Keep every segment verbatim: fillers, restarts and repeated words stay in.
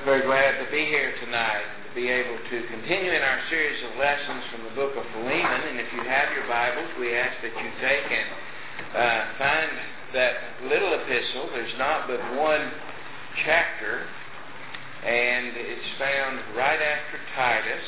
Very glad to be here tonight and to be able to continue in our series of lessons from the book of Philemon. And if you have your Bibles, we ask that you take and uh, find that little epistle. There's not but one chapter, and it's found right after Titus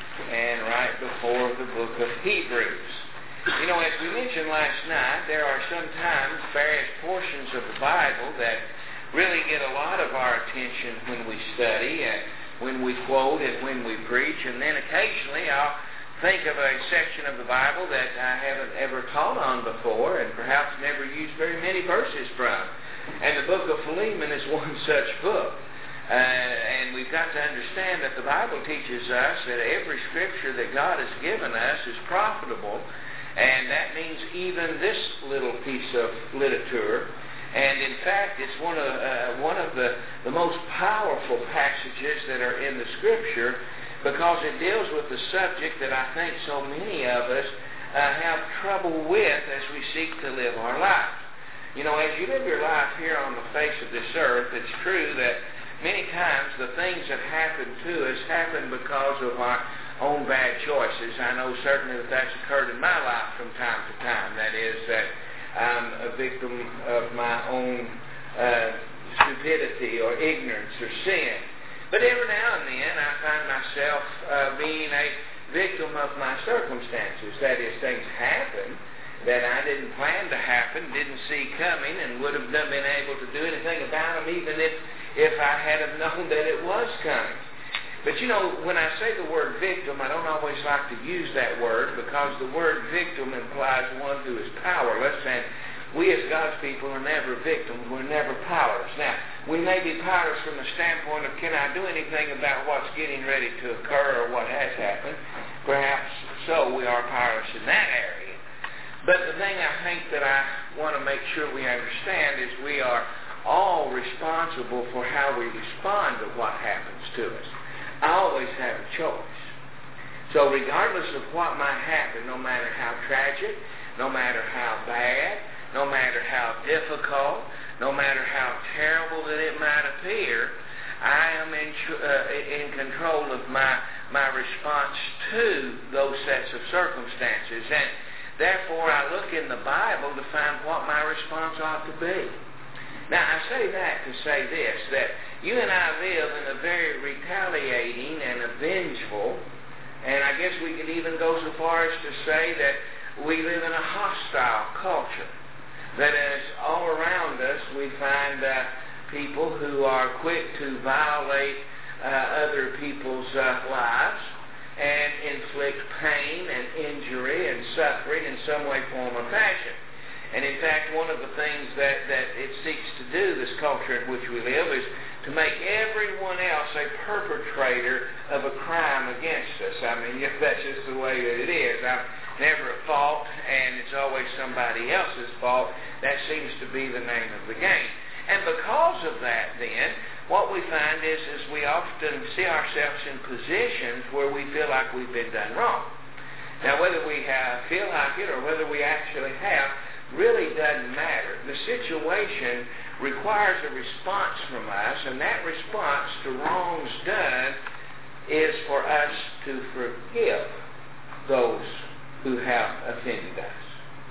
and right before the book of Hebrews. You know, as we mentioned last night, there are sometimes various portions of the Bible that really get a lot of our attention when we study and when we quote and when we preach. And then occasionally I'll think of a section of the Bible that I haven't ever taught on before and perhaps never used very many verses from. And the book of Philemon is one such book. Uh, and we've got to understand that the Bible teaches us that every scripture that God has given us is profitable. And that means even this little piece of literature. And in fact, it's one of uh, one of the, the most powerful passages that are in the Scripture, because it deals with the subject that I think so many of us uh, have trouble with as we seek to live our life. You know, as you live your life here on the face of this earth, it's true that many times the things that happen to us happen because of our own bad choices. I know certainly that that's occurred in my life from time to time. That is that I'm a victim of my own uh, stupidity or ignorance or sin. But every now and then I find myself uh, being a victim of my circumstances. That is, things happen that I didn't plan to happen, didn't see coming, and would have not been able to do anything about them even if, if I had have known that it was coming. But you know, when I say the word victim, I don't always like to use that word, because the word victim implies one who is powerless, and we as God's people are never victims, we're never powerless. Now, we may be powerless from the standpoint of, can I do anything about what's getting ready to occur or what has happened? Perhaps so, we are powerless in that area. But the thing I think that I want to make sure we understand is we are all responsible for how we respond to what happens to us. I always have a choice. So regardless of what might happen, no matter how tragic, no matter how bad, no matter how difficult, no matter how terrible that it might appear, I am in, uh, in control of my, my response to those sets of circumstances. And therefore, I look in the Bible to find what my response ought to be. Now, I say that to say this, that you and I live in a very retaliating and a vengeful, and I guess we could even go so far as to say that we live in a hostile culture. That is, all around us we find uh, people who are quick to violate uh, other people's uh, lives and inflict pain and injury and suffering in some way, form, or fashion. And in fact, one of the things that, that it seeks to do, this culture in which we live, is to make everyone else a perpetrator of a crime against us. I mean, that's just the way that it is. I'm never at fault, and it's always somebody else's fault. That seems to be the name of the game. And because of that, then, what we find is, is we often see ourselves in positions where we feel like we've been done wrong. Now, whether we have, feel like it or whether we actually have, really doesn't matter. The situation requires a response from us, and that response to wrongs done is for us to forgive those who have offended us.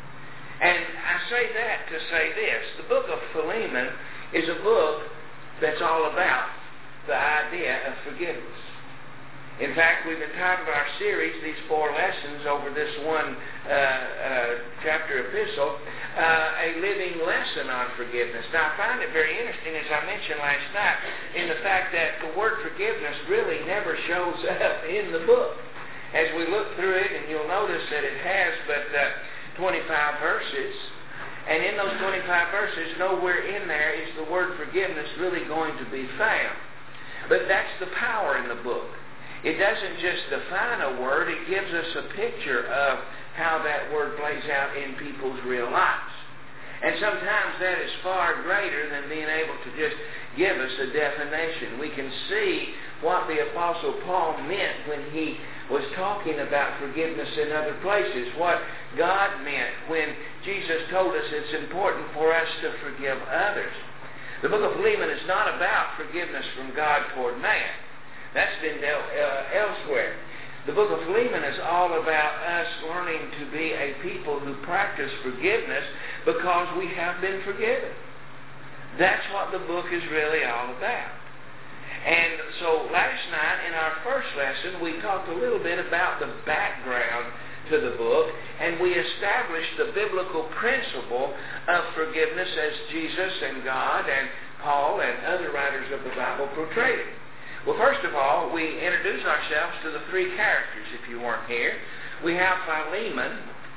And I say that to say this. The book of Philemon is a book that's all about the idea of forgiveness. In fact, we've entitled our series, these four lessons over this one uh, uh, chapter epistle, uh, A Living Lesson on Forgiveness. Now, I find it very interesting, as I mentioned last night, in the fact that the word forgiveness really never shows up in the book. As we look through it, and you'll notice that it has but uh, twenty-five verses, and in those twenty-five verses, nowhere in there is the word forgiveness really going to be found. But that's the power in the book. It doesn't just define a word, it gives us a picture of how that word plays out in people's real lives. And sometimes that is far greater than being able to just give us a definition. We can see what the Apostle Paul meant when he was talking about forgiveness in other places, what God meant when Jesus told us it's important for us to forgive others. The book of Philemon is not about forgiveness from God toward man. That's been dealt uh, elsewhere. The book of Philemon is all about us learning to be a people who practice forgiveness because we have been forgiven. That's what the book is really all about. And so last night in our first lesson, we talked a little bit about the background to the book, and we established the biblical principle of forgiveness as Jesus and God and Paul and other writers of the Bible portrayed it. Well, first of all, we introduce ourselves to the three characters, if you weren't here. We have Philemon,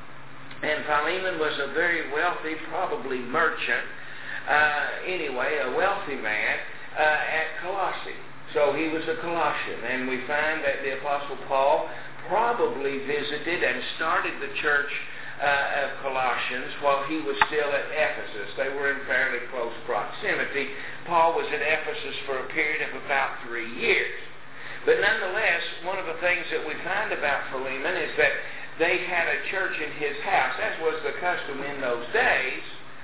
and Philemon was a very wealthy, probably merchant, uh, anyway, a wealthy man uh, at Colossae. So he was a Colossian, and we find that the Apostle Paul probably visited and started the church uh, of Colossians while he was still at Ephesus. They were in fairly close proximity. Paul was at Ephesus for a period of about three years. But nonetheless, one of the things that we find about Philemon is that they had a church in his house, as was the custom in those days.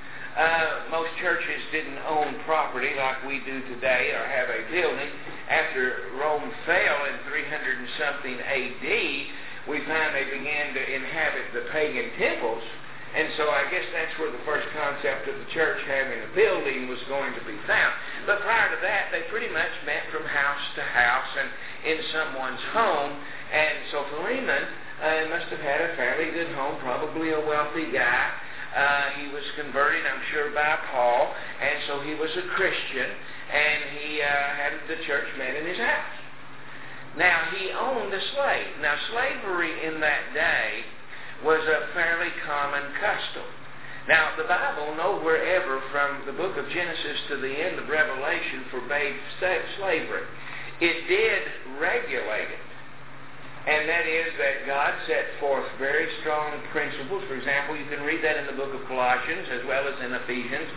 Uh, most churches didn't own property like we do today or have a building. After Rome fell in three hundred and something A D, we find they began to inhabit the pagan temples. And so I guess that's where the first concept of the church having a building was going to be found. But prior to that, they pretty much met from house to house and in someone's home. And so Philemon uh, must have had a fairly good home, probably a wealthy guy. Uh, he was converted, I'm sure, by Paul, and so he was a Christian, and he uh, had the church met in his house. Now, he owned a slave. Now, slavery in that day was a fairly common custom. Now, the Bible nowhere ever from the book of Genesis to the end of Revelation forbade slavery. It did regulate it. And that is that God set forth very strong principles. For example, you can read that in the book of Colossians as well as in Ephesians.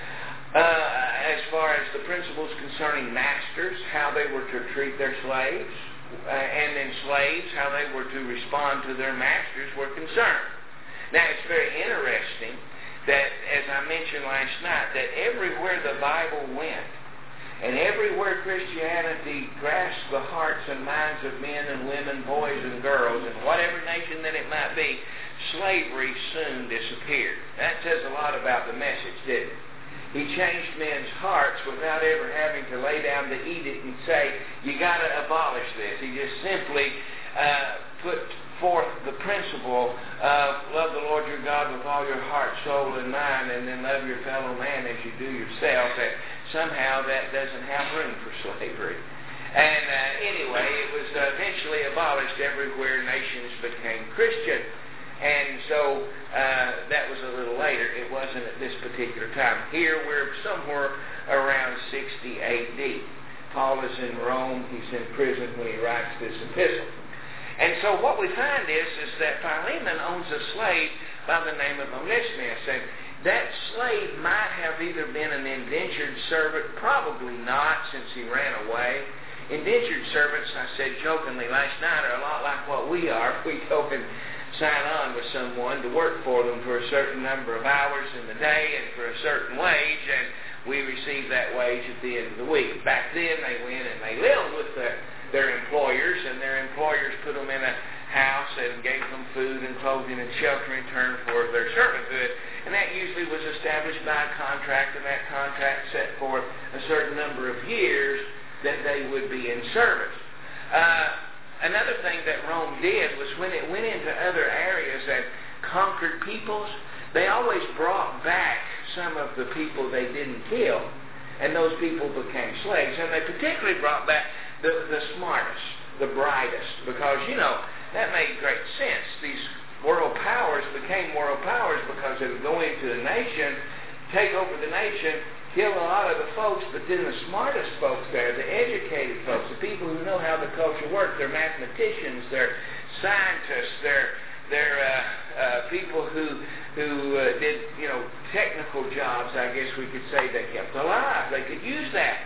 Uh, as far as the principles concerning masters, how they were to treat their slaves, uh, and then slaves, how they were to respond to their masters were concerned. Now, it's very interesting that, as I mentioned last night, that everywhere the Bible went, and everywhere Christianity grasped the hearts and minds of men and women, boys and girls, in whatever nation that it might be, slavery soon disappeared. That says a lot about the message, didn't it? He changed men's hearts without ever having to lay down the edict and say, you got to abolish this. He just simply uh, put forth the principle of love the Lord your God with all your heart, soul, and mind, and then love your fellow man as you do yourself. That somehow that doesn't have room for slavery. And uh, anyway, it was uh, eventually abolished everywhere nations became Christian. And so uh, that was a little later. It wasn't at this particular time. Here we're somewhere around sixty A D. Paul is in Rome. He's in prison when he writes this epistle. And so what we find is, is that Philemon owns a slave by the name of Onesimus. And that slave might have either been an indentured servant, probably not, since he ran away. Indentured servants, I said jokingly last night, are a lot like what we are. We go and sign on with someone to work for them for a certain number of hours in the day and for a certain wage, and we receive that wage at the end of the week. Back then, they went and they lived with their, their employers, and their employers put them in a house and gave them food and clothing and shelter in return for their servanthood. And that usually was established by a contract, and that contract set forth a certain number of years that they would be in service. Uh, another thing that Rome did was when it went into other areas and conquered peoples, they always brought back some of the people they didn't kill, and those people became slaves. And they particularly brought back the, the smartest, the brightest, because, you know, that made great sense. These world powers became world powers because they would go into the nation, take over the nation, kill a lot of the folks, but then the smartest folks there, the educated folks, the people who know how the culture works, they're mathematicians, they're scientists, they're they're uh, uh, people who who uh, did, you know, technical jobs, I guess we could say, they kept alive. They could use that.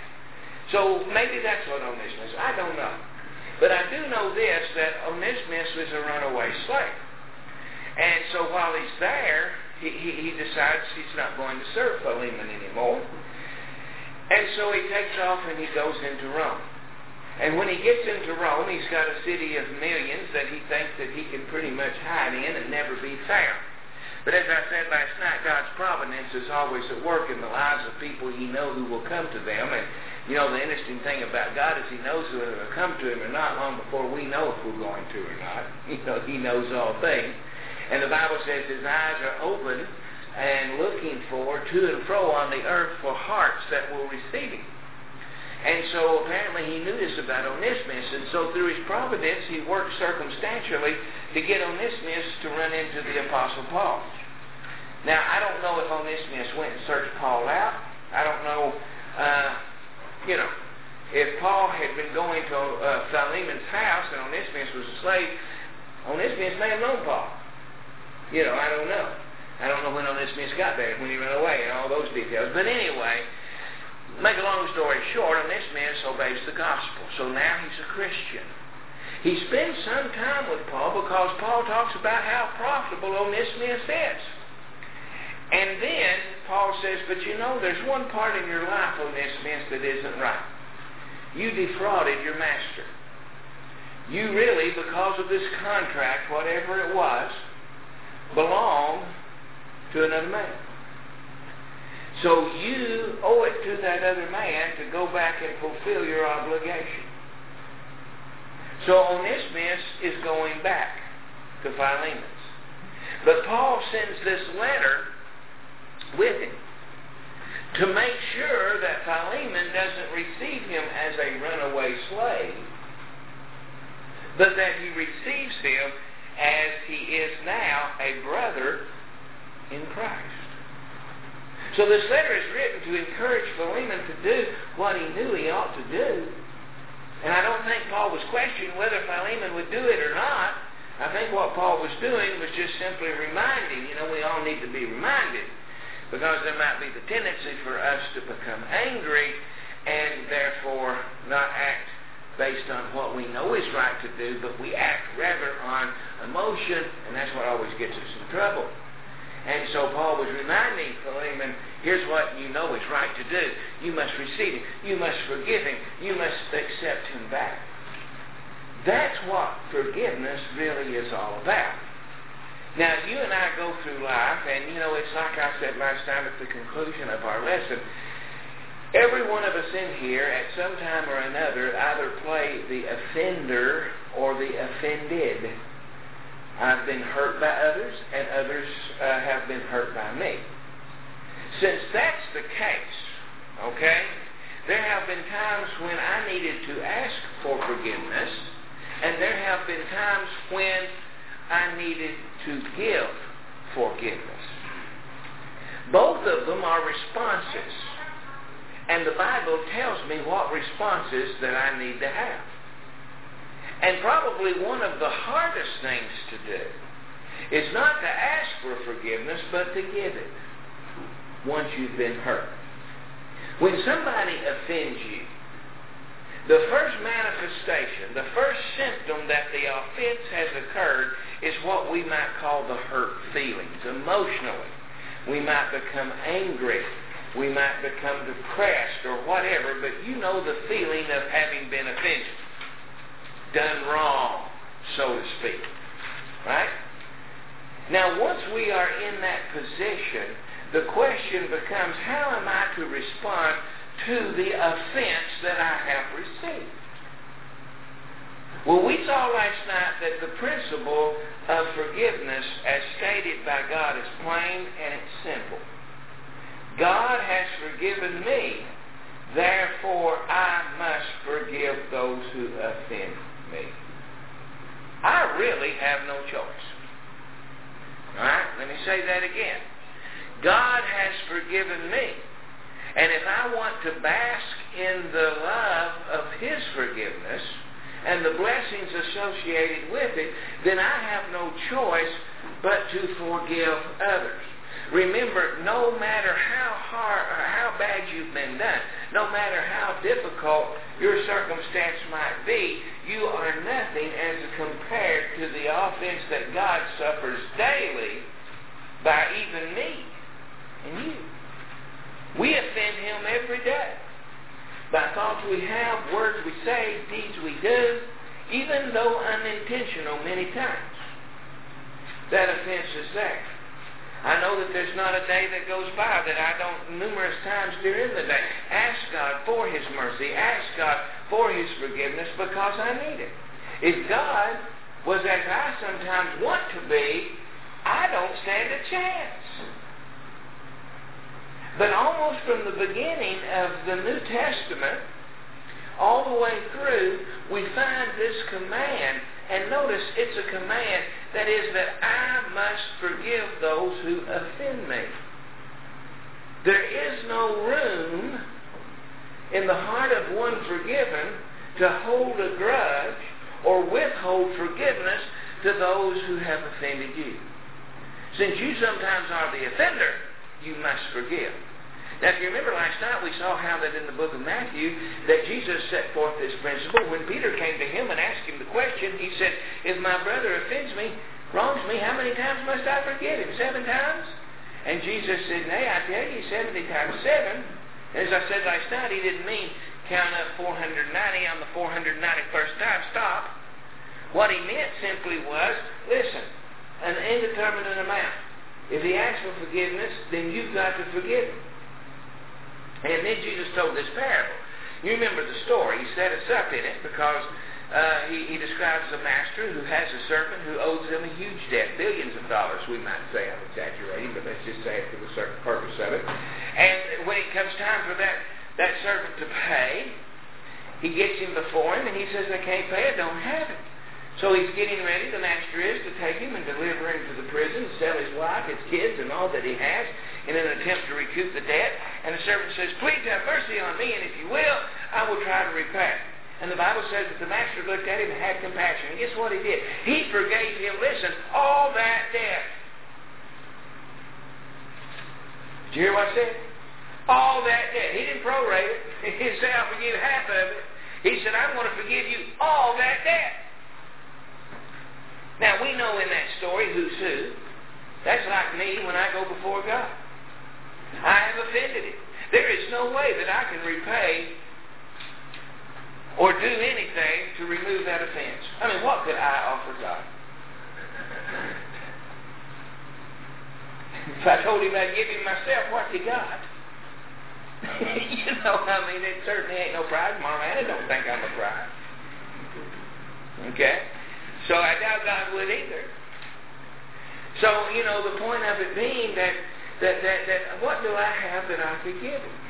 So maybe that's what Onesimus is. I don't know. But I do know this, that Onesimus was a runaway slave. And so while he's there, he, he, he decides he's not going to serve Philemon anymore. so he takes off and he goes into Rome. And when he gets into Rome, he's got a city of millions that he thinks that he can pretty much hide in and never be found. But as I said last night, God's providence is always at work in the lives of people he knows who will come to them. And, you know, the interesting thing about God is he knows whether they'll come to him or not long before we know if we're going to or not. You know, he knows all things. And the Bible says his eyes are open and looking for to and fro on the earth for hearts that will receive him. And so apparently he knew this about Onesimus, and so through his providence he worked circumstantially to get Onesimus to run into the Apostle Paul. Now, I don't know if Onesimus went and searched Paul out. I don't know, uh, you know, if Paul had been going to uh, Philemon's house and Onesimus was a slave, Onesimus may have known Paul. You know, I don't know. I don't know when Onesimus got there, when he ran away, and all those details. But anyway, make a long story short, Onesimus obeys the gospel. So now he's a Christian. He spends some time with Paul because Paul talks about how profitable Onesimus is. And then Paul says, but you know, there's one part in your life, Onesimus, that isn't right. You defrauded your master. You really, because of this contract, whatever it was, belong to another man. So you owe it to that other man to go back and fulfill your obligation. So Onesimus is going back to Philemon's. But Paul sends this letter with him to make sure that Philemon doesn't receive him as a runaway slave, but that he receives him as he is now a brother in Christ. So this letter is written to encourage Philemon to do what he knew he ought to do. And I don't think Paul was questioning whether Philemon would do it or not. I think what Paul was doing was just simply reminding. You know, we all need to be reminded, because there might be the tendency for us to become angry and therefore not act based on what we know is right to do, but we act rather on emotion, and that's what always gets us in trouble. And so Paul was reminding Philemon, here's what you know is right to do. You must receive him. You must forgive him. You must accept him back. That's what forgiveness really is all about. Now, you and I go through life, and, you know, it's like I said last time at the conclusion of our lesson, every one of us in here at some time or another either play the offender or the offended. I've been hurt by others, and others uh, have been hurt by me. Since that's the case, okay, there have been times when I needed to ask for forgiveness, and there have been times when I needed to give forgiveness. Both of them are responses, and the Bible tells me what responses that I need to have. And probably one of the hardest things to do is not to ask for forgiveness, but to give it once you've been hurt. When somebody offends you, the first manifestation, the first symptom that the offense has occurred is what we might call the hurt feelings. Emotionally, we might become angry. We might become depressed or whatever, but you know the feeling of having been offended. Done wrong, so to speak. Right? Now, once we are in that position, the question becomes, how am I to respond to the offense that I have received? Well, we saw last night that the principle of forgiveness, as stated by God, is plain and it's simple. God has forgiven me, therefore I must forgive those who offend me. I really have no choice. All right? Let me say that again. God has forgiven me. And if I want to bask in the love of His forgiveness and the blessings associated with it, then I have no choice but to forgive others. Remember, no matter how hard or how bad you've been done, no matter how difficult your circumstance might be, you are nothing as compared to the offense that God suffers daily by even me and you. We offend Him every day. by thoughts we have, words we say, deeds we do, even though unintentional many times. That offense is there. I know that there's not a day that goes by that I don't, numerous times during the day, ask God for His mercy, ask God for His forgiveness, because I need it. If God was as I sometimes want to be, I don't stand a chance. But almost from the beginning of the New Testament, all the way through, we find this command. And notice, it's a command that is that I must forgive those who offend me. There is no room in the heart of one forgiven to hold a grudge or withhold forgiveness to those who have offended you. Since you sometimes are the offender, you must forgive. Now, if you remember last night, we saw how that in the book of Matthew, that Jesus set forth this principle. When Peter came to him and asked him the question, he said, if my brother offends me, wrongs me, how many times must I forgive him? Seven times? And Jesus said, nay, I tell you, seventy times seven. And as I said last night, he didn't mean count up four hundred ninety on the four hundred ninety-first time, stop. What he meant simply was, listen, an indeterminate amount. If he asks for forgiveness, then you've got to forgive him. And then Jesus told this parable. You remember the story. He set us up in it because uh, he, he describes a master who has a servant who owes him a huge debt, billions of dollars, we might say. I'm exaggerating, but let's just say it for the certain purpose of it. And when it comes time for that, that servant to pay, he gets him before him and he says, I can't pay, I don't have it. So he's getting ready, the master is, to take him and deliver him to the prison, sell his wife, his kids, and all that he has in an attempt to recoup the debt. And the servant says, please have mercy on me, and if you will, I will try to repay. And the Bible says that the master looked at him and had compassion. And guess what he did? He forgave him, listen, all that debt. Did you hear what I said? All that debt. He didn't prorate it. He didn't say, I'll forgive half of it. He said, I'm going to forgive you all that debt. Now, we know in that story who's who. That's like me when I go before God. I have offended him. There is no way that I can repay or do anything to remove that offense. I mean, what could I offer God? If I told him I'd give him myself, what he got? You know, I mean, it certainly ain't no prize. Mom and I don't think I'm a prize. Okay? So I doubt God would either. So, you know, the point of it being that, that, that, that what do I have that I could give him?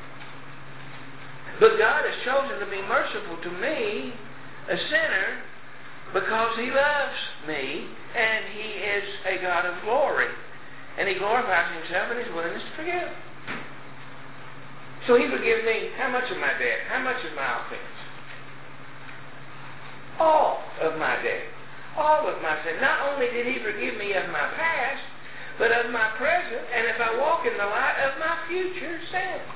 But God has chosen to be merciful to me, a sinner, because he loves me, and he is a God of glory. And he glorifies himself in his willingness to forgive. So he forgives me how much of my debt? How much of my offense? All of my debt. All of my sin. Not only did he forgive me of my past, but of my present, and if I walk in the light of my future sins.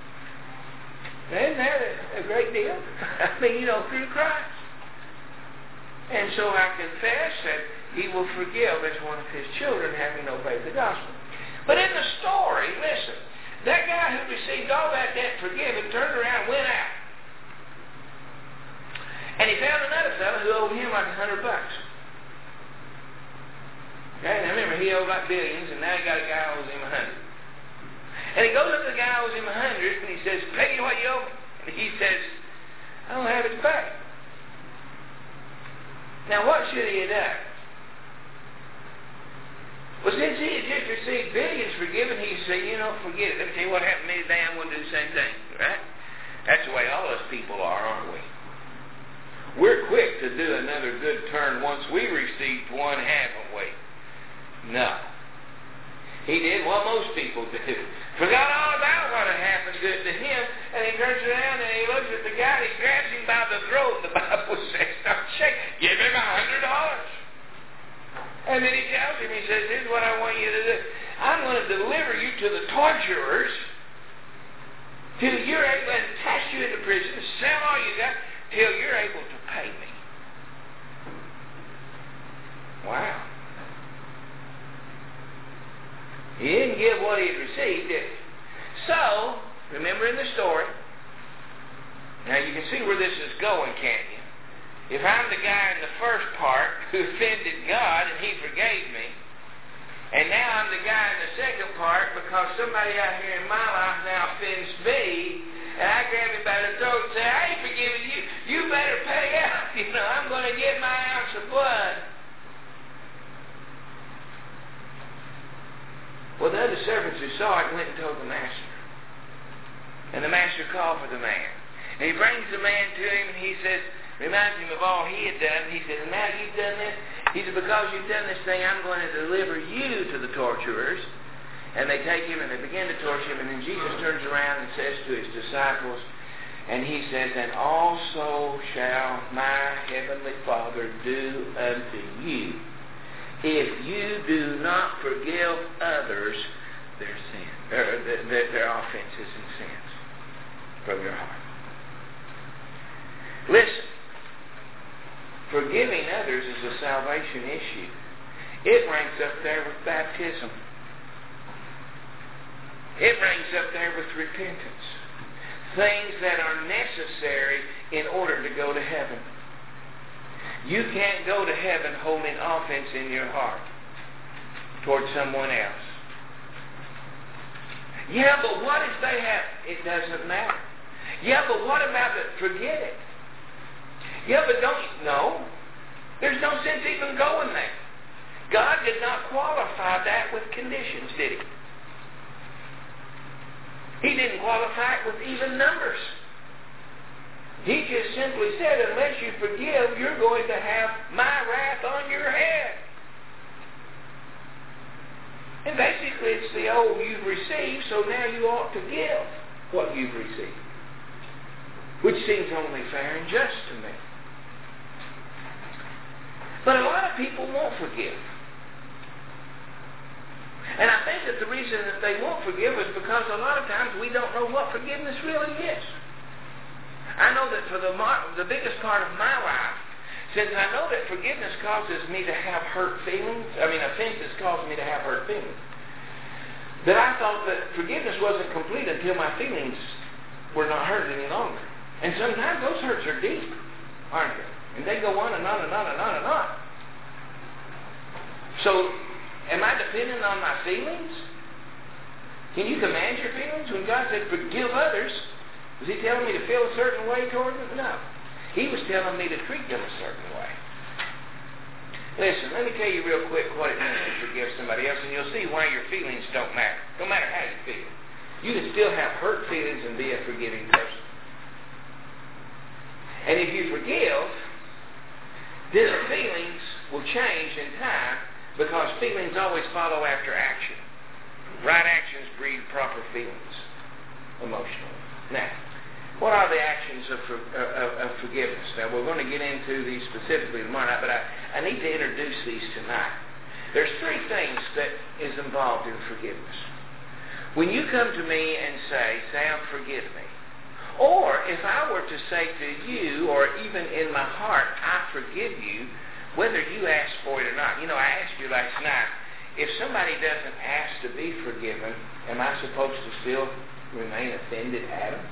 Isn't that a, a great deal? I mean, you know, through Christ. And so I confess that he will forgive as one of his children having obeyed the gospel. But in the story, listen, that guy who received all that debt forgiven turned around and went out. And he found another fellow who owed him like a hundred bucks. Okay, now remember, he owed like billions, and now he got a guy who owes him a hundred. And he goes up to the guy who owes him a hundred, and he says, pay me what you owe me. And he says, I don't have it to pay. Now, what should he have done? Well, since he had just received billions forgiven, he said, you know, forget it. Let me tell you what happened to me today, I'm going to do the same thing. Right? That's the way all us people are, aren't we? We're quick to do another good turn once we received one, haven't we? No. He did what most people do. Forgot all about what had happened good to him, and he turns around and he looks at the guy and he grabs him by the throat. The Bible says, start shaking. Give him a hundred dollars. And then he tells him, he says, here's what I want you to do. I'm going to deliver you to the torturers till you're able to attach you into prison, sell all you got, till you're able to pay me. Wow. He didn't give what he had received, did he? So, remember in the story, Now you can see where this is going, can't you? If I'm the guy in the first part who offended God and He forgave me, and now I'm the guy in the second part because somebody out here in my life now offends me, and I grab him by the throat and say, I ain't forgiving you. You better pay out. You know, I'm going to get my ounce of blood. Well, the other servants who saw it went and told the master. And the master called for the man. And he brings the man to him and he says, reminds him of all he had done. He says, now you've done this. He said, because you've done this thing, I'm going to deliver you to the torturers. And they take him and they begin to torture him. And then Jesus turns around and says to his disciples, and he says, and also shall my heavenly Father do unto you, if you do not forgive others their sin, or their, their offenses and sins from your heart. Listen, forgiving others is a salvation issue. It ranks up there with baptism. It ranks up there with repentance. Things that are necessary in order to go to heaven. You can't go to heaven holding offense in your heart towards someone else. Yeah, but what if they have? It doesn't matter. Yeah, but what about it? Forget it. Yeah, but don't you? No. There's no sense even going there. God did not qualify that with conditions, did He? He didn't qualify it with even numbers. He just simply said, unless you forgive, you're going to have my wrath on your head. And basically it's the old you've received, so now you ought to give what you've received. Which seems only fair and just to me. But a lot of people won't forgive. And I think that the reason that they won't forgive is because a lot of times we don't know what forgiveness really is. I know that for the mar- the biggest part of my life, since I know that forgiveness causes me to have hurt feelings, I mean offenses cause me to have hurt feelings, that I thought that forgiveness wasn't complete until my feelings were not hurt any longer. And sometimes those hurts are deep, aren't they? And they go on and on and on and on and on. So, am I dependent on my feelings? Can you command your feelings? When God said, forgive others, was He telling me to feel a certain way toward them? No. He was telling me to treat them a certain way. Listen, let me tell you real quick what it means to forgive somebody else, and you'll see why your feelings don't matter. No matter how you feel. You can still have hurt feelings and be a forgiving person. And if you forgive, then the feelings will change in time, because feelings always follow after action. Right actions breed proper feelings emotionally. Now, what are the actions of, for, of, of forgiveness? Now, we're going to get into these specifically tomorrow night, but I, I need to introduce these tonight. There's three things that is involved in forgiveness. When you come to me and say, Sam, forgive me, or if I were to say to you, or even in my heart, I forgive you, whether you ask for it or not. You know, I asked you last night, if somebody doesn't ask to be forgiven, am I supposed to still remain offended at them?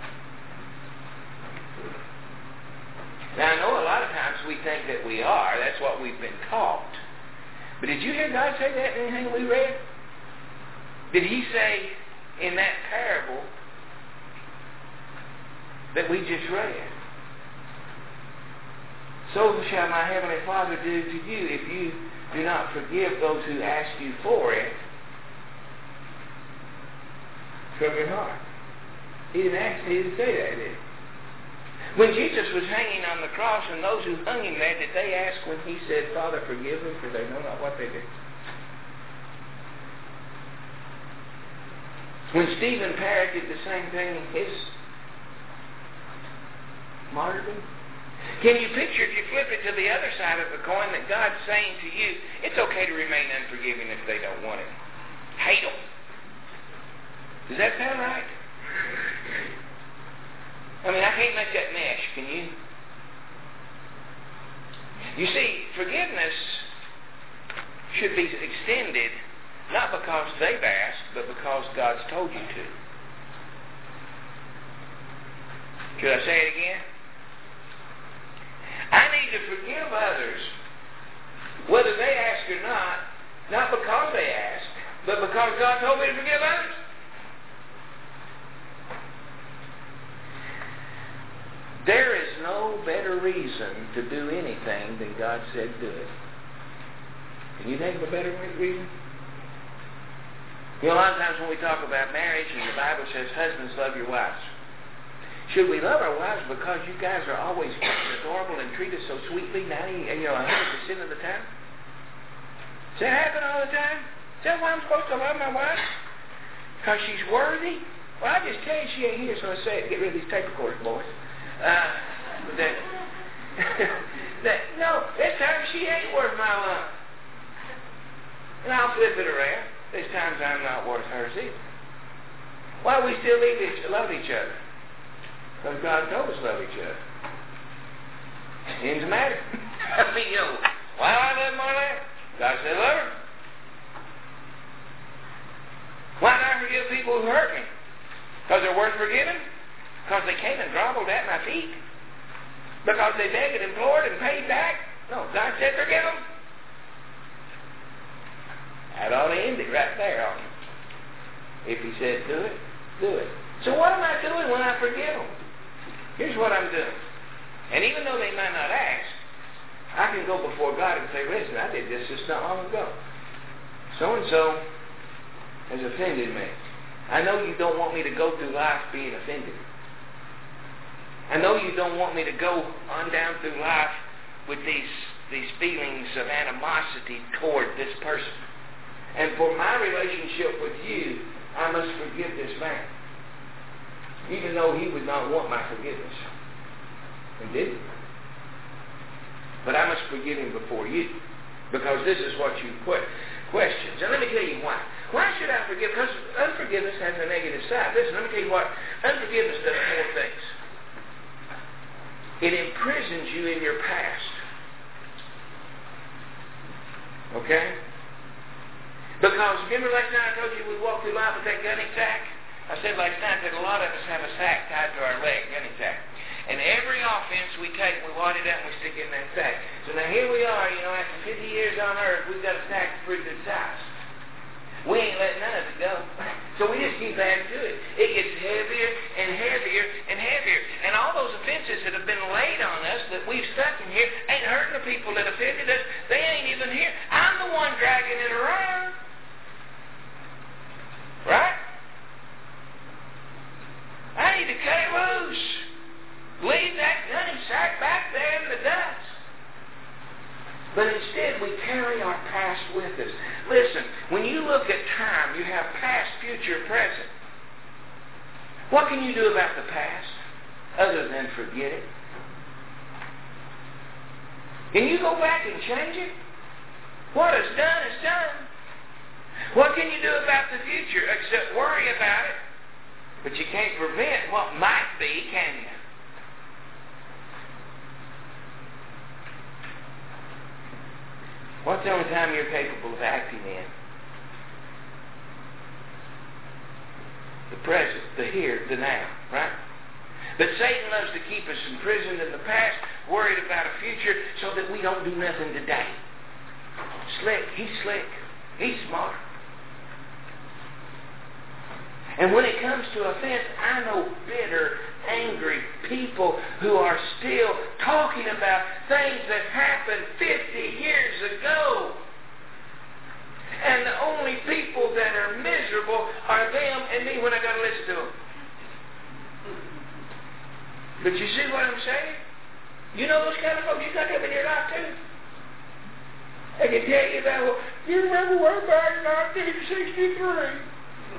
Now, I know a lot of times we think that we are. That's what we've been taught. But did you hear God say that in anything we read? Did He say in that parable that we just read, so shall my heavenly Father do to you if you do not forgive those who ask you for it from your heart? He didn't ask, He didn't say that, did He? When Jesus was hanging on the cross, and those who hung Him there, did they ask when He said, Father, forgive them, for they know not what they do? When Stephen Parrott did the same thing in his martyrdom? Can you picture, if you flip it to the other side of the coin, that God's saying to you, it's okay to remain unforgiving if they don't want it. Hate them. Does that sound right? I mean, I can't make that mesh, can you? You see, forgiveness should be extended not because they've asked, but because God's told you to. Should I say it again? I need to forgive others, whether they ask or not, not because they ask, but because God told me to forgive others. There is no better reason to do anything than God said do it. Can you think of a better reason? You know, a lot of times when we talk about marriage and the Bible says, husbands, love your wives. Should we love our wives because you guys are always adorable and treat us so sweetly ninety, you know, one hundred percent of the time? Does that happen all the time? Is that why I'm supposed to love my wife? Because she's worthy? Well, I just tell you she ain't here, so I say it. Get rid of these tape recorders, boys. Uh, that, that, no, this time she ain't worth my love. And I'll flip it around. There's times I'm not worth hers either. Why we still each, love each other? Because God told us love each other. Ends the matter. I mean, you know, why do I love my wife? God said love her. Why do I forgive people who hurt me? Because they're worth forgiving? Because they came and groveled at my feet? Because they begged and implored and paid back? No, God said forgive them. That ought to end it right there, on him. If he said do it, do it. So what am I doing when I forgive them? Here's what I'm doing. And even though they might not ask, I can go before God and say, listen, I did this just not long ago. So-and-so has offended me. I know you don't want me to go through life being offended. I know you don't want me to go on down through life with these, these feelings of animosity toward this person. And for my relationship with you, I must forgive this man. Even though he would not want my forgiveness. And didn't. But I must forgive him before you. Because this is what you put questions. And let me tell you why. Why should I forgive? Because unforgiveness has a negative side. Listen, let me tell you what. Unforgiveness does four things. It imprisons you in your past. Okay? Because, remember last night I told you we walked through life with that gunny sack? I said last night that a lot of us have a sack tied to our leg, gunny sack. And every offense we take, we wad it out and we stick it in that sack. So now here we are, you know, after fifty years on earth, we've got a sack that's pretty good size. We ain't letting none of it go. So we just keep adding to it. It gets heavier and heavier and heavier. And all those offenses that have been laid on us that we've stuck in here ain't hurting the people that offended us. They ain't even here. I'm the one dragging it around. Right? I need to cut it loose. Leave that gunny sack back there in the dust. But instead, we carry our past with us. Listen, when you look at time, you have past, future, present. What can you do about the past other than forget it? Can you go back and change it? What is done is done. What can you do about the future except worry about it? But you can't prevent what might be, can you? What's the only time you're capable of acting in? The present, the here, the now, right? But Satan loves to keep us imprisoned in the past, worried about a future, so that we don't do nothing today. Slick, he's slick. He's smart. And when it comes to offense, I know bitter, angry people who are still talking about things that happened fifty years ago. And the only people that are miserable are them and me when I got to listen to them. But you see what I'm saying? You know those kind of folks, you got them in your life too. They can tell you that, well, you remember way back in nineteen sixty-three.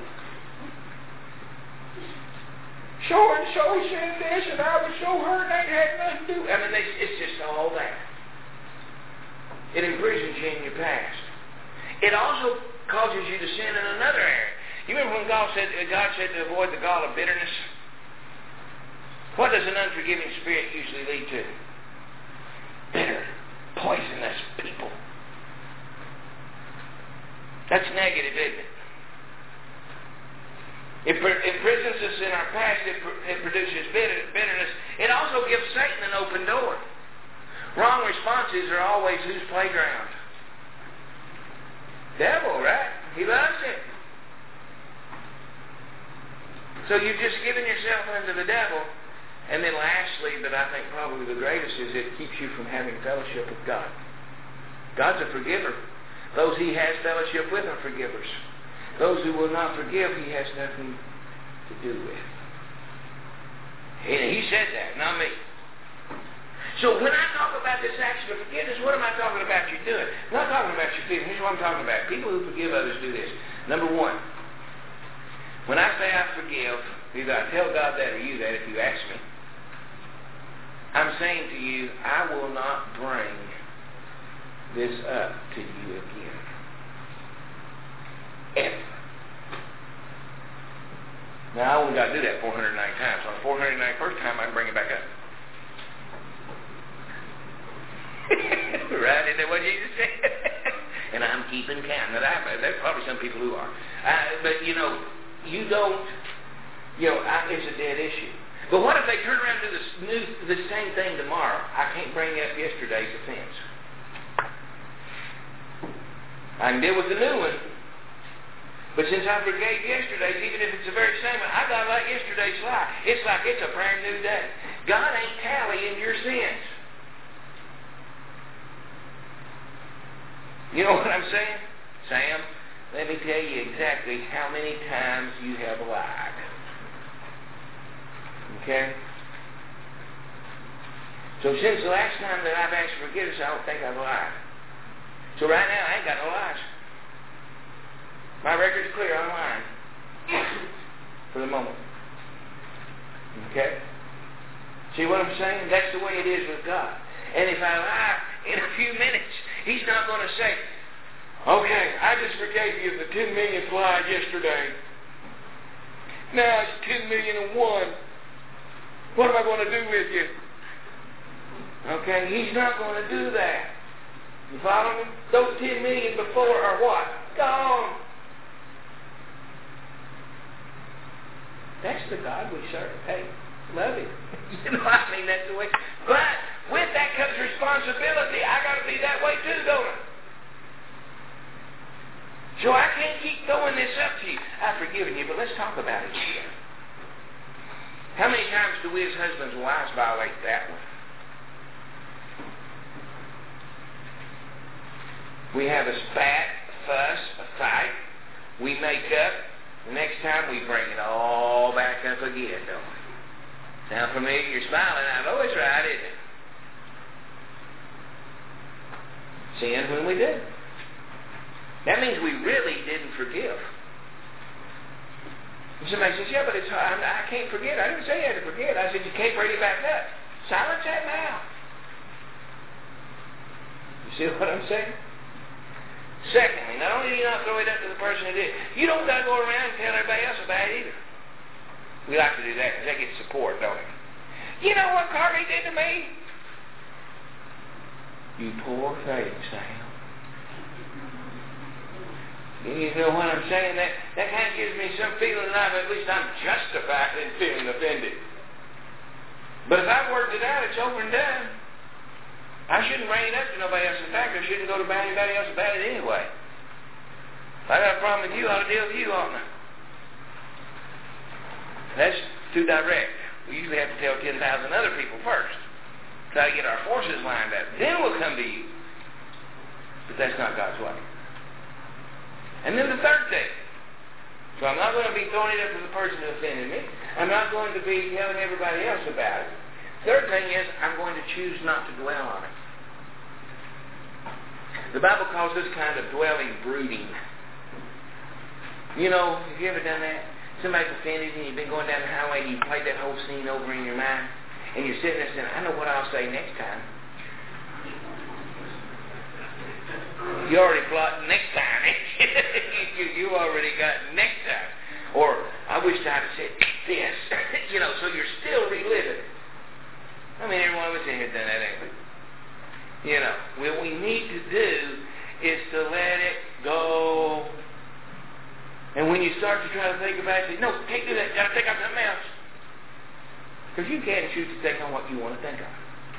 So and so said this, and I was so hurt, I had nothing to do. I mean, they, it's just all that. It imprisons you in your past. It also causes you to sin in another area. You remember when God said, God said to avoid the gall of bitterness? What does an unforgiving spirit usually lead to? Bitter, poisonous people. That's negative, isn't it? It imprisons us in our past. It, it produces bitter, bitterness. also gives Satan an open door. Wrong responses are always whose playground? Devil, right? He loves it. So you've just given yourself unto the devil. And then lastly, but I think probably the greatest, is it keeps you from having fellowship with God. God's a forgiver. Those He has fellowship with are forgivers. Those who will not forgive, He has nothing to do with. And He said that, not me. So when I talk about this action of forgiveness, what am I talking about you doing? I'm not talking about your feelings. Here's what I'm talking about. People who forgive others do this. Number one, when I say I forgive, either I tell God that or you that if you ask me, I'm saying to you, I will not bring this up to you again. Ever. Now, I only got to do that four hundred nine times. On the four hundred ninety-first time, I can bring it back up. Right? Isn't that what Jesus said? And I'm keeping count. Now, that, there's probably some people who are. Uh, but, you know, you don't, you know, I, it's a dead issue. But what if they turn around and do this new, the same thing tomorrow? I can't bring up yesterday's offense. I can deal with the new one. But since I forgave yesterday's, even if it's the very same one, I got like yesterday's lie. It's like it's a brand new day. God ain't tallying your sins. You know what I'm saying? Sam, let me tell you exactly how many times you have lied. Okay? So since the last time that I've asked for forgiveness, I don't think I've lied. So right now, I ain't got no lies. My record's clear, I'm lying. For the moment. Okay? See what I'm saying? That's the way it is with God. And if I lie in a few minutes, He's not going to say, okay, I just forgave you the ten millionth lie yesterday. Now it's ten million and one. What am I going to do with you? Okay, He's not going to do that. You follow me? Those ten million before are what? Gone. That's the God we serve. Hey, love Him. You know, I mean, that's the way. But with that comes responsibility. I got to be that way too, don't I? So I can't keep throwing this up to you. I've forgiven you, but let's talk about it again. How many times do we as husbands and wives violate that one? We have a spat, a fuss, a fight. We make up. The next time we bring it all back up again, don't we? Sound familiar? You're smiling. I know it's right, isn't it? Sin when we do. That means we really didn't forgive. And somebody says, yeah, but it's hard. I can't forget. I didn't say you had to forget. I said, you can't bring it back up. Silence that now. You see what I'm saying? Secondly, not only do you not throw it up to the person who did it, you don't got to go around and tell everybody else about it either. We like to do that because that gets support, don't we? You know what Carly did to me? You poor thing, Sam. You know what I'm saying? That that kind of gives me some feeling that at least I'm justified in feeling offended. But if I've worked it out, it's over and done. I shouldn't bring it up to nobody else. In fact, I shouldn't go to anybody else about it anyway. If I got a problem with you, I ought to deal with you, oughtn't I? That's too direct. We usually have to tell ten thousand other people first. Try to get our forces lined up. Then we'll come to you. But that's not God's way. And then the third thing. So I'm not going to be throwing it up to the person who offended me. I'm not going to be telling everybody else about it. Third thing is, I'm going to choose not to dwell on it. The Bible calls this kind of dwelling brooding. You know, have you ever done that? Somebody's offended and you've been going down the highway and you played that whole scene over in your mind and you're sitting there saying, I know what I'll say next time. You already plotting next time. you, you already got next time. Or, I wish I'd have said this. You know, so you're still reliving. I mean, every one of us in here done that, ain't we? You know, what we need to do is to let it go. And when you start to try to think about it, say, no, can't do that. Got to think of something else. Because you can't choose to think on what you want to think of.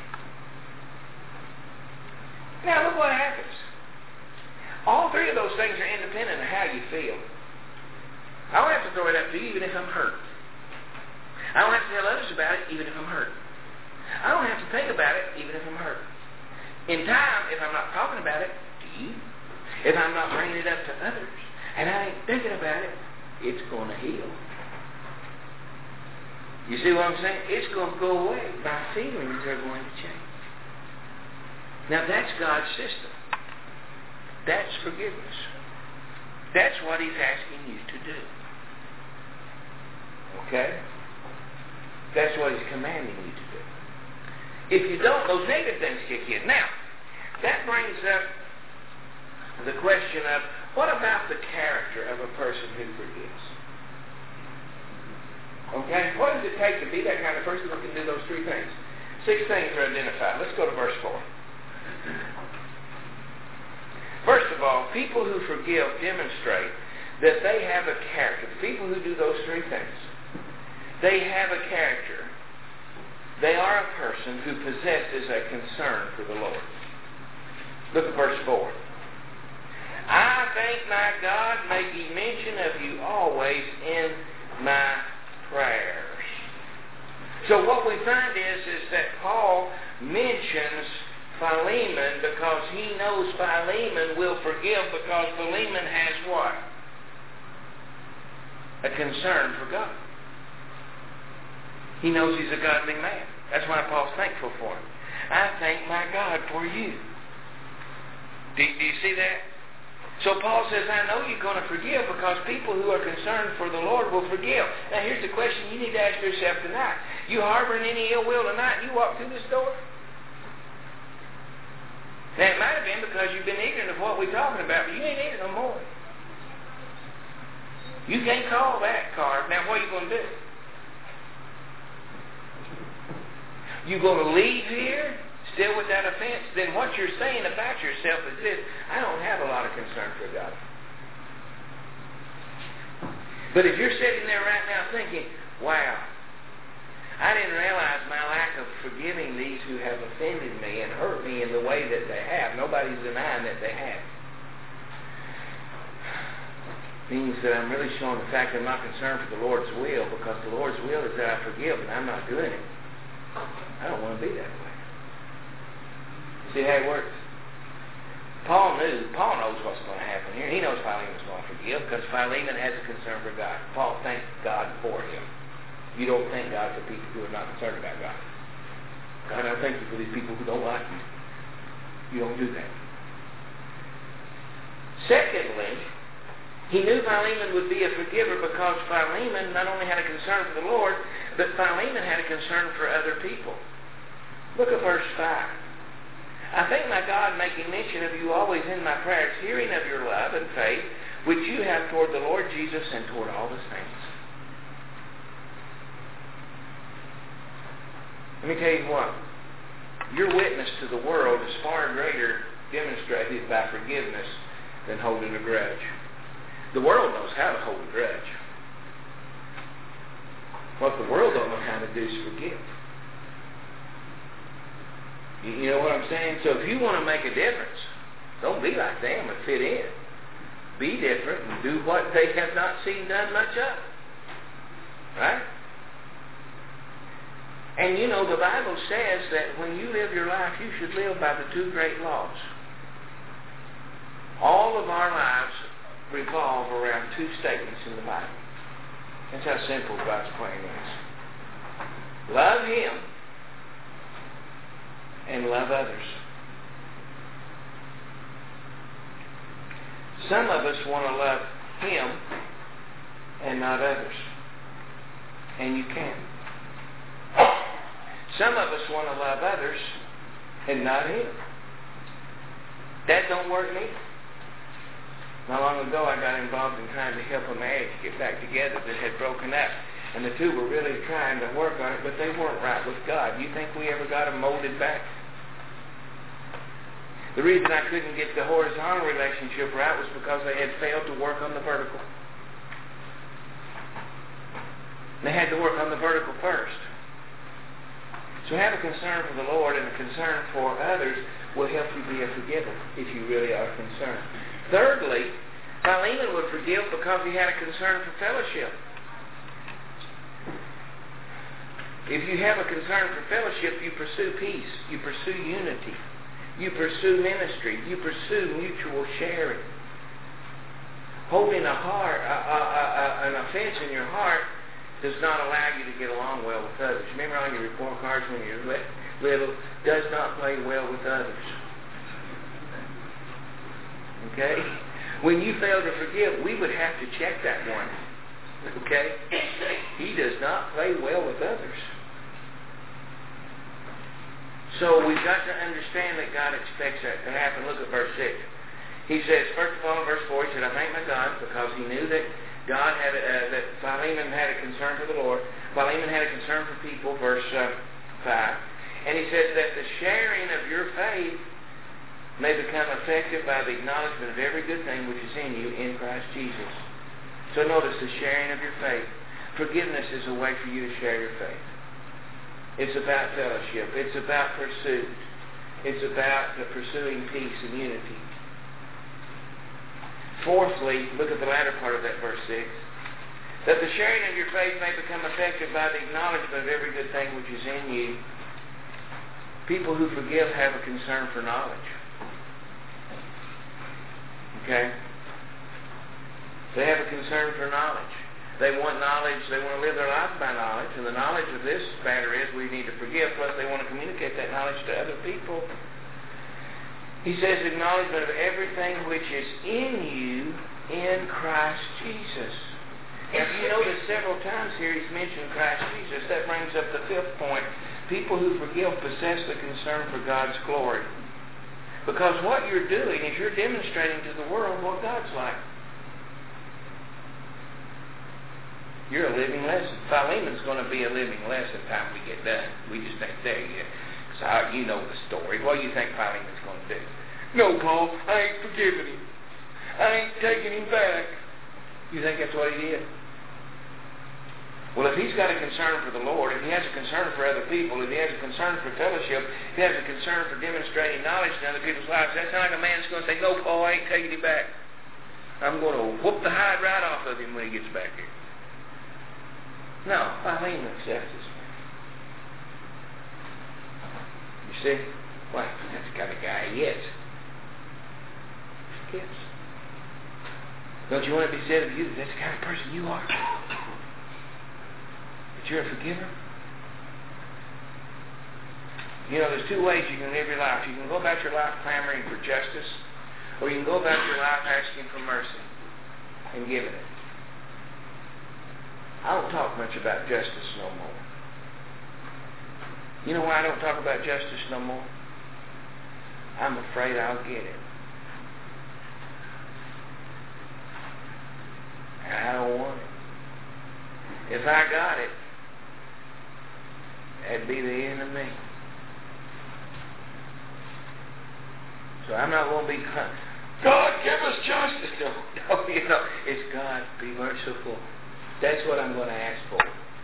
Now look what happens. All three of those things are independent of how you feel. I don't have to throw it up to you even if I'm hurt. I don't have to tell others about it even if I'm hurt. I don't have to think about it even if I'm hurt. In time, if I'm not talking about it to you, if I'm not bringing it up to others, and I ain't thinking about it, it's going to heal. You see what I'm saying? It's going to go away. My feelings are going to change. Now that's God's system. That's forgiveness. That's what He's asking you to do. Okay? That's what He's commanding you to do. If you don't, those negative things kick in. Now, that brings up the question of, what about the character of a person who forgives? Okay? What does it take to be that kind of person who can do those three things? Six things are identified. Let's go to verse four. First of all, people who forgive demonstrate that they have a character. People who do those three things, they have a character. They are a person who possesses a concern for the Lord. Look at verse four. I thank my God, making mention of you always in my prayers. So what we find is, is that Paul mentions Philemon because he knows Philemon will forgive, because Philemon has what? A concern for God. He knows he's a godly man. That's why Paul's thankful for him. I thank my God for you. Do, do you see that? So Paul says, I know you're going to forgive because people who are concerned for the Lord will forgive. Now here's the question you need to ask yourself tonight. You harboring any ill will tonight, you walk through this door? Now it might have been because you've been ignorant of what we're talking about, but you ain't ignorant no more. You can't call that card. Now what are you going to do? You going to leave here still with that offense? Then what you're saying about yourself is this: I don't have a lot of concern for God. But if you're sitting there right now thinking, wow, I didn't realize my lack of forgiving these who have offended me and hurt me in the way that they have. Nobody's denying that they have. Means that I'm really showing the fact that I'm not concerned for the Lord's will, because the Lord's will is that I forgive and I'm not doing it. I don't want to be that way. See how it works? Paul knew, Paul knows what's going to happen here. He knows Philemon's going to forgive because Philemon has a concern for God. Paul thanks God for him. You don't thank God for people who are not concerned about God. God, I thank you for these people who don't like you. You don't do that. Secondly, he knew Philemon would be a forgiver because Philemon not only had a concern for the Lord, but Philemon had a concern for other people. Look at verse five. I thank my God, making mention of you always in my prayers, hearing of your love and faith, which you have toward the Lord Jesus and toward all the saints. Let me tell you what. Your witness to the world is far greater demonstrated by forgiveness than holding a grudge. The world knows how to hold a grudge. What the world don't know how to do is forgive. You, you know what I'm saying? So if you want to make a difference, don't be like them and fit in. Be different and do what they have not seen done much of. Right? And you know, the Bible says that when you live your life, you should live by the two great laws. All of our lives revolve around two statements in the Bible. That's how simple God's plan is. Love Him and love others. Some of us want to love Him and not others. And you can. Some of us want to love others and not Him. That don't work neither. Not long ago, I got involved in trying to help a marriage get back together that had broken up. And the two were really trying to work on it, but they weren't right with God. You think we ever got them molded back? The reason I couldn't get the horizontal relationship right was because they had failed to work on the vertical. They had to work on the vertical first. So have a concern for the Lord, and a concern for others will help you be a forgiver if you really are concerned. Thirdly, Philemon would forgive because he had a concern for fellowship. If you have a concern for fellowship, you pursue peace, you pursue unity, you pursue ministry, you pursue mutual sharing. Holding a heart, a, a, a, an offense in your heart does not allow you to get along well with others. Remember on your report cards when you're little, does not play well with others. Okay? When you fail to forgive, we would have to check that one. Okay? He does not play well with others. So we've got to understand that God expects that to happen. Look at verse six. He says, first of all, in verse four, he said, I thank my God because he knew that God had, a, uh, that Philemon had a concern for the Lord. Philemon had a concern for people, verse uh, five. And he says that the sharing of your faith may become effective by the acknowledgement of every good thing which is in you in Christ Jesus. So notice the sharing of your faith. Forgiveness is a way for you to share your faith. It's about fellowship. It's about pursuit. It's about uh, pursuing peace and unity. Fourthly, look at the latter part of that verse six. That the sharing of your faith may become effective by the acknowledgement of every good thing which is in you. People who forgive have a concern for knowledge. Okay? They have a concern for knowledge. They want knowledge. They want to live their life by knowledge. And the knowledge of this matter is we need to forgive. Plus they want to communicate that knowledge to other people. He says acknowledgement of everything which is in you in Christ Jesus. Now, if you notice several times here he's mentioned Christ Jesus. That brings up the fifth point. People who forgive possess the concern for God's glory. Because what you're doing is you're demonstrating to the world what God's like. You're a living lesson. Philemon's going to be a living lesson time we get done. We just ain't there yet. So you know the story. What do you think Philemon's going to do? No, Paul, I ain't forgiving him. I ain't taking him back. You think that's what he did? Well, if he's got a concern for the Lord, if he has a concern for other people, if he has a concern for fellowship, if he has a concern for demonstrating knowledge in other people's lives, that's not like a man's going to say, no, Paul, I ain't taking him back. I'm going to whoop the hide right off of him when he gets back here. No, Philemon accepts this. You see? Well, that's the kind of guy he is. Yes. Don't you want to be said of you, that's the kind of person you are? That you're a forgiver? You know, there's two ways you can live your life. You can go about your life clamoring for justice, or you can go about your life asking for mercy and giving it. I don't talk much about justice no more. You know why I don't talk about justice no more? I'm afraid I'll get it. And I don't want it. If I got it, that'd be the end of me. So I'm not going to be, God, give us justice. No, no, you know, it's God, be merciful. That's what I'm going to ask for.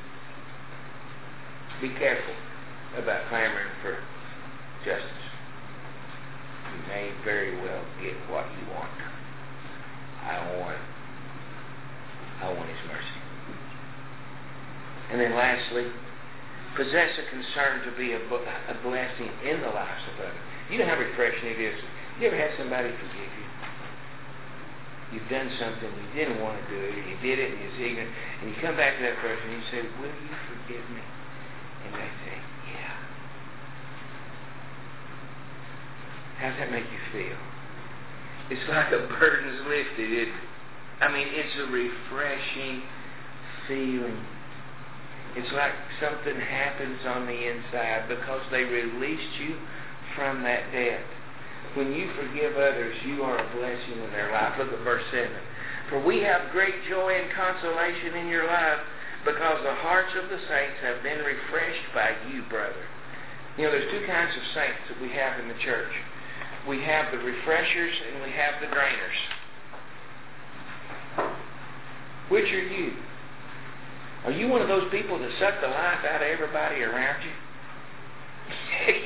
Be careful about clamoring for justice. You may very well get what you want. I don't want it. I want His mercy. And then lastly, possess a concern to be a, a blessing in the lives of others. You know how refreshing it is. You ever had somebody forgive you? You've done something, you didn't want to do it, or you did it, and you're ignorant, and you come back to that person and you say, will you forgive me? And they say, yeah. How does that make you feel? It's like a burden's lifted, isn't it? I mean, it's a refreshing feeling. It's like something happens on the inside because they released you from that debt. When you forgive others, you are a blessing in their life. Look at verse seven. For we have great joy and consolation in your life because the hearts of the saints have been refreshed by you, brother. You know, there's two kinds of saints that we have in the church. We have the refreshers and we have the drainers. Which are you? Are you one of those people that suck the life out of everybody around you?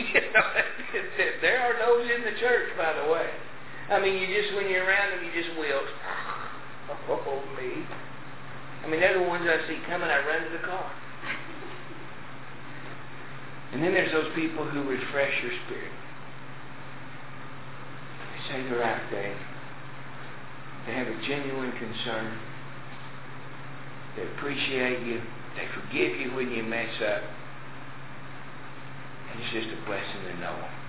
You know, there are those in the church, by the way. I mean, you just, when you're around them, you just wilt. Oh, me. I mean, they're the ones I see coming, I run to the car. And then there's those people who refresh your spirit. They say the right thing. They have a genuine concern. They appreciate you. They forgive you when you mess up. And it's just a blessing to know them.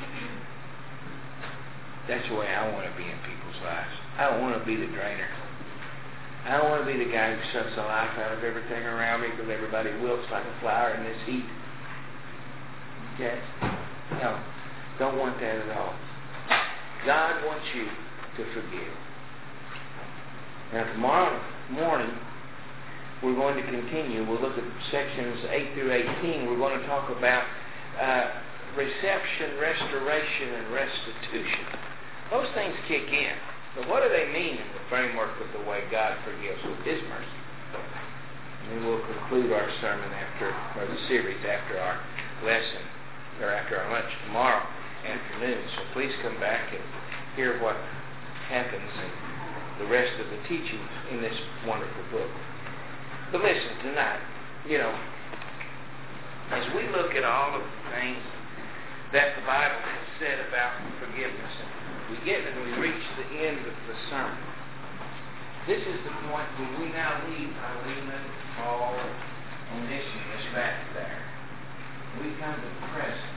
That's the way I want to be in people's lives. I don't want to be the drainer. I don't want to be the guy who sucks the life out of everything around me because everybody wilts like a flower in this heat. Okay? No. Don't want that at all. God wants you to forgive. Now tomorrow morning, we're going to continue. We'll look at sections eight through eighteen. We're going to talk about uh, reception, restoration, and restitution. Those things kick in. But what do they mean in the framework of the way God forgives with His mercy? And then we'll conclude our sermon after, or the series after our lesson, or after our lunch tomorrow afternoon. So please come back and hear what happens in the rest of the teachings in this wonderful book. But listen, tonight, you know, as we look at all of the things that the Bible has said about forgiveness, and we get and we reach the end of the sermon, this is the point where we now leave Philemon, Paul, Onesimus back there. We come to the present.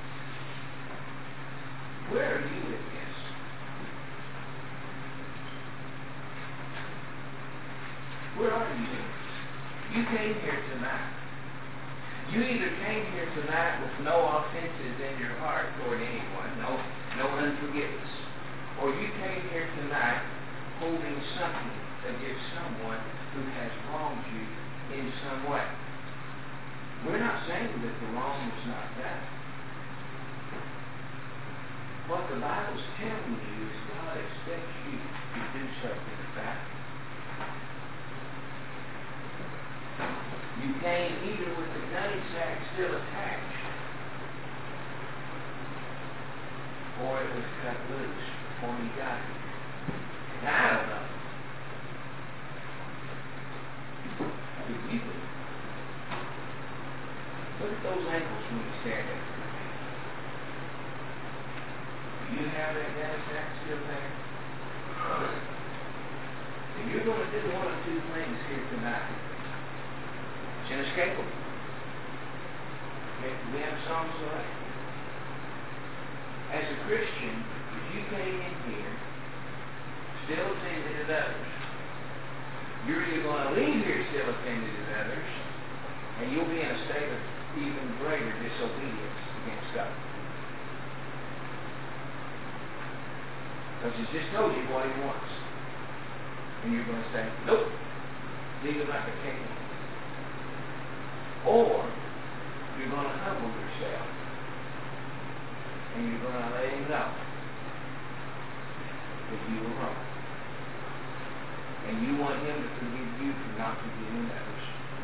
Where are you in this? Where are you in this? You came here tonight. You either came here tonight with no offenses in your heart toward anyone, no, no unforgiveness, or you came here tonight holding something against someone who has wronged you in some way. We're not saying that the wrong is not done. What the Bible's telling you is God expects you to do something about it. You came either with the gunny sack still attached, or it was cut loose before you got it. Now, I don't know. If you could look at those ankles when you stand there. Do you have that gunny sack still there? And you're going to do one of two things here tonight. It's inescapable. Okay, we have a song select. As a Christian, if you came in here still offended at others, you're either going to leave here still offended at others, and you'll be in a state of even greater disobedience against God. Because He's just told you what He wants. And you're going to say, nope, leave it like a king. Or you're going to humble yourself and you're going to let Him know that you were wrong. And you want Him to forgive you for not forgiving others.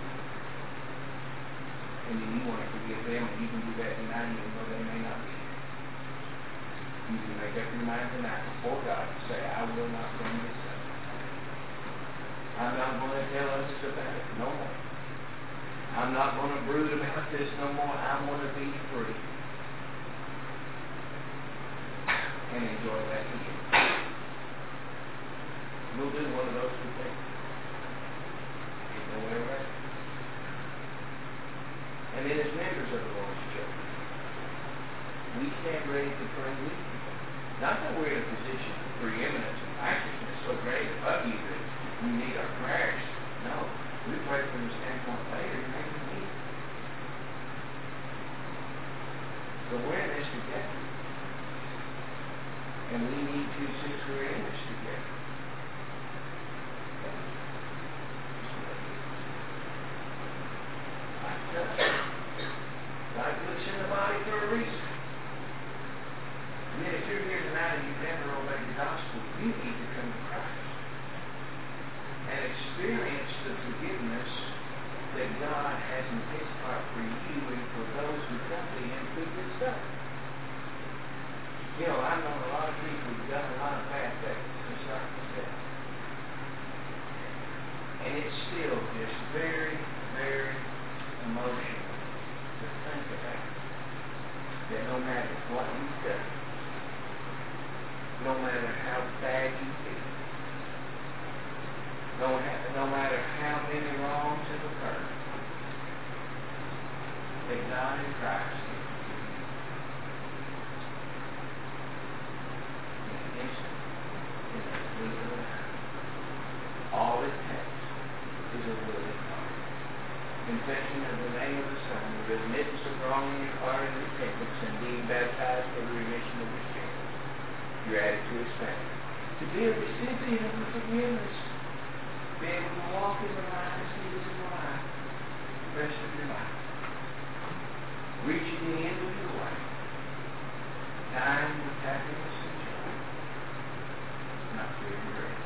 And then you want to forgive them, and you can do that tonight even though they may not be. You can make up your mind tonight before God and say, I will not bring this up. I'm not going to tell others about it no more. I'm not going to brood about this no more. I want to be free. And enjoy that again. We'll do one of those two things. Get no way around. And then as members of the Lord's Church, we stand ready to pray with you. Not that we're in a position of preeminence and righteousness so great above you that we need our prayers. No. We pray from the standpoint later, you may need. So we're in this together. And we need to, since we're in this together. Like that. God puts in the body for a reason. And then if you're here tonight and you've never obeyed the gospel, you need to come to Christ and experience the forgiveness that God has in His heart for you and for those who come to Him through this done. You know, I know a lot of people who've done a lot of bad things, just like myself. And it's still just very, very emotional to think about that no matter what you've done, no matter how bad you feel, no, no matter how many wrongs have occurred, that God in Christ can forgive you. In an instant, in a blink of an eye. All it takes is a willing heart. Confession of the name of the Son, the admittance of wrong in your heart and repentance, and being baptized for the remission of your sins. Your attitude is found. To be a recipient of the forgiveness. Be able to walk in the light as He is in the light the rest of your life. Reaching the end of your way. Dying with happiness and joy. Not fear and regret.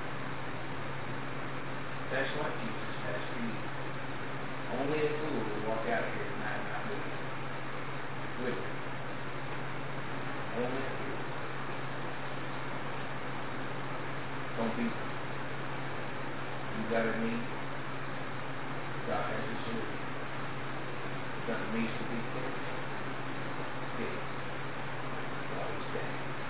That's what Jesus has for you. Only a fool will walk out of here tonight not with you. With you. Only a fool. Don't be. You've got a need. God has a solution. You've got a need to be fixed. Fixed. God is dead.